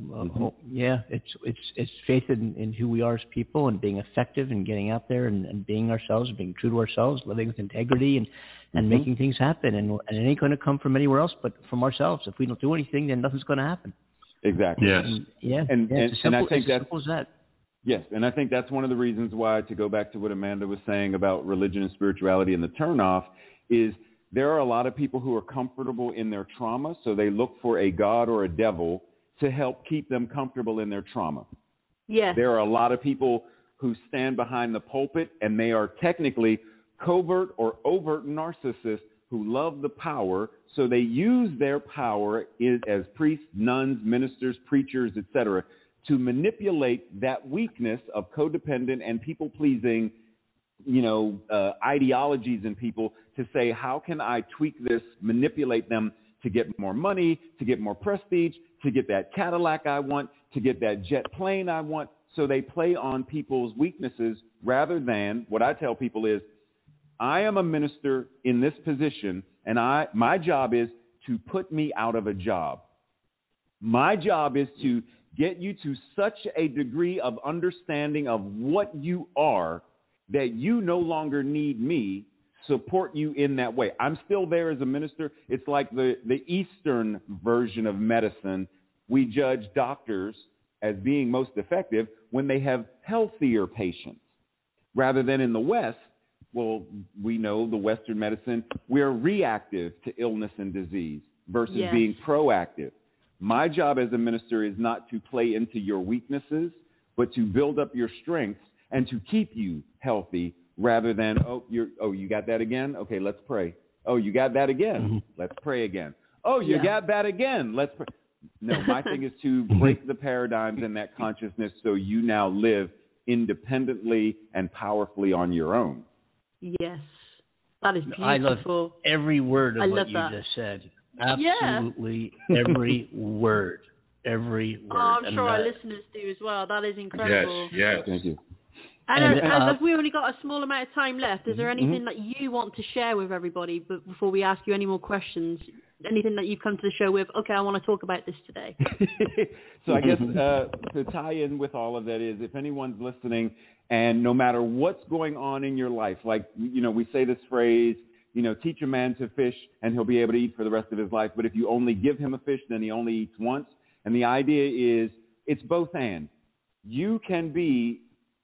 It's faith in who we are as people, and being effective and getting out there and being ourselves, being true to ourselves, living with integrity and making things happen. And it ain't going to come from anywhere else but from ourselves. If we don't do anything, then nothing's going to happen. Exactly. Yes. And I think that's simple as that. Yes, and I think that's one of the reasons why, to go back to what Amanda was saying about religion and spirituality and the turnoff, is there are a lot of people who are comfortable in their trauma, so they look for a god or a devil to help keep them comfortable in their trauma. Yes. There are a lot of people who stand behind the pulpit, and they are technically covert or overt narcissists who love the power, so they use their power as priests, nuns, ministers, preachers, etc., to manipulate that weakness of codependent and people-pleasing, ideologies in people, to say, how can I tweak this, manipulate them to get more money, to get more prestige, to get that Cadillac I want, to get that jet plane I want. So they play on people's weaknesses rather than, what I tell people is, I am a minister in this position, and my job is to put me out of a job. My job is to get you to such a degree of understanding of what you are that you no longer need me, support you in that way. I'm still there as a minister. It's like the Eastern version of medicine. We judge doctors as being most effective when they have healthier patients, rather than in the West. Well, we know the Western medicine, we're reactive to illness and disease versus being proactive. My job as a minister is not to play into your weaknesses, but to build up your strengths and to keep you healthy, rather than, you got that again? Okay, let's pray. Oh, you got that again? Let's pray again. Oh, you got that again? Let's pray. No, my thing is to break the paradigms in that consciousness so you now live independently and powerfully on your own. Yes, that is beautiful. I love every word of what you that. just said. Absolutely every word. Every word. Oh, I'm sure our listeners do as well. That is incredible. Yes. Thank you. And as we only got a small amount of time left, is there anything that you want to share with everybody before we ask you any more questions? Anything that you've come to the show with, okay, I want to talk about this today? So I guess to tie in with all of that is, if anyone's listening, and no matter what's going on in your life, like, we say this phrase, teach a man to fish and he'll be able to eat for the rest of his life. But if you only give him a fish, then he only eats once. And the idea is, it's both and. You can be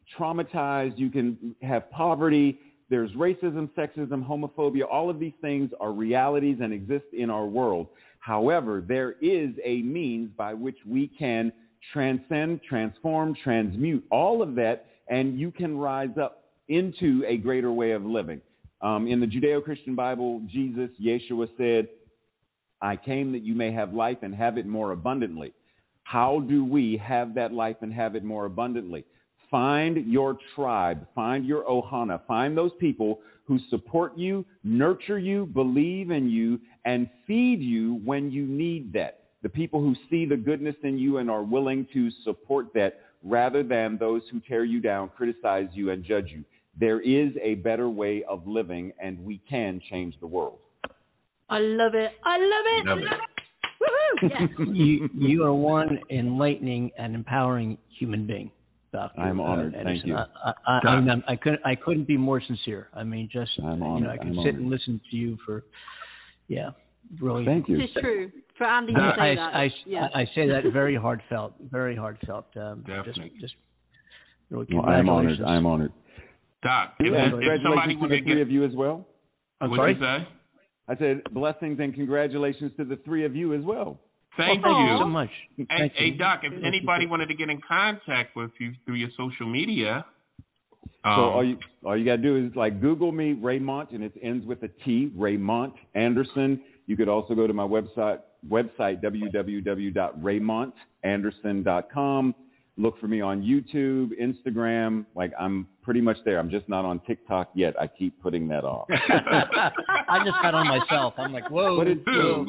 traumatized, you can have poverty. There's racism, sexism, homophobia. All of these things are realities and exist in our world. However, there is a means by which we can transcend, transform, transmute all of that, and you can rise up into a greater way of living. In the Judeo-Christian Bible, Jesus, Yeshua said, I came that you may have life and have it more abundantly. How do we have that life and have it more abundantly? Find your tribe, find your ohana, find those people who support you, nurture you, believe in you, and feed you when you need that. The people who see the goodness in you and are willing to support that rather than those who tear you down, criticize you, and judge you. There is a better way of living, and we can change the world. I love it. I love it. Love it. Woohoo! Yes. You are one enlightening and empowering human being, Dr. I'm honored. Anderson. Thank you. I couldn't be more sincere. I mean, just I'm honored. I could sit and listen to you for, really. Thank you. It's true. For Andy to say that. I say that very heartfelt. Definitely. Just really I'm honored. I'm honored. Doc, And if somebody congratulations would to the three of you as well. I'm what sorry? you say? I said blessings and congratulations to the three of you as well. Thank Thank you you so much. Hey, Doc, if anybody wanted to get in contact with you through your social media, so all you got to do is like Google me, Raymont, and it ends with a T, Raymont Anderson. You could also go to my website www.raymontanderson.com. Look for me on YouTube, Instagram. Like I'm pretty much there. I'm just not on TikTok yet. I keep putting that off. I just got on myself. I'm like, whoa. But it's true.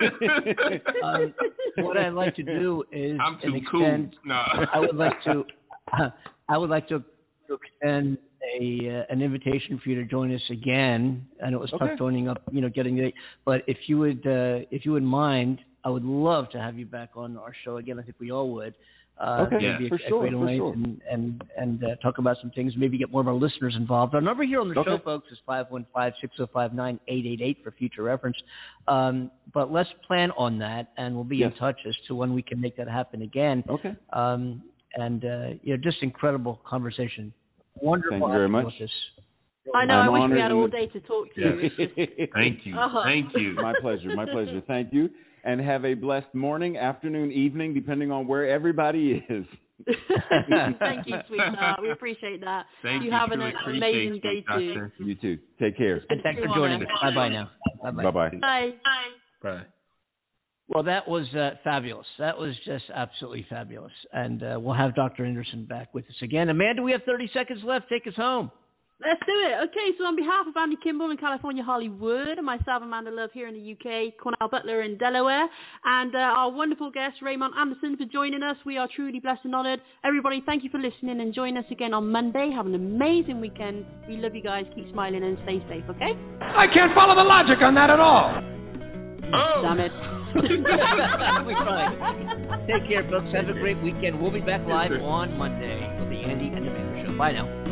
What I'd like to do is I'm too extend. cool. No. I would like to extend an invitation for you to join us again. I know it was tough joining up, getting it. But if you would mind, I would love to have you back on our show again. I think we all would. Maybe for sure. And talk about some things, maybe get more of our listeners involved. Our number here on the show, folks, is 515-605-9888 for future reference. But let's plan on that, and we'll be in touch as to when we can make that happen again. Okay. Just incredible conversation. Wonderful. Thank you very much. I know. I wish we had all day to talk to you. Thank you. Thank you. My pleasure. My pleasure. Thank you. And have a blessed morning, afternoon, evening, depending on where everybody is. Thank you, sweetheart. We appreciate that. Thank you. Have an amazing day, too. You too. Take care. And thanks for joining us. Bye-bye now. Bye-bye. Bye. Bye. Well, that was fabulous. That was just absolutely fabulous. And we'll have Dr. Anderson back with us again. Amanda, we have 30 seconds left. Take us home. Let's do it. Okay, so on behalf of Andy Kimball in California, Hollywood, and myself, Amanda Love, here in the UK, Cornell Butler in Delaware, and our wonderful guest, Raymond Anderson, for joining us. We are truly blessed and honored. Everybody, thank you for listening, and join us again on Monday. Have an amazing weekend. We love you guys. Keep smiling and stay safe, okay? I can't follow the logic on that at all. Damn it. We tried. Take care, folks. Have a great weekend. We'll be back live on Monday with the Andy and Amanda Show. Bye now.